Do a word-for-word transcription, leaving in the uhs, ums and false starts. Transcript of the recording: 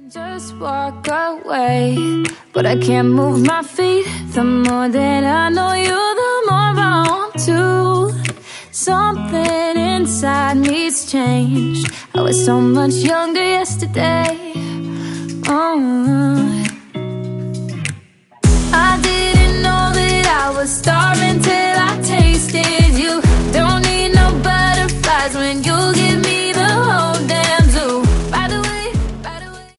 Just walk away, but I can't move my feet. The more that I know you, the more I want to. Something inside me's changed. I was so much younger yesterday.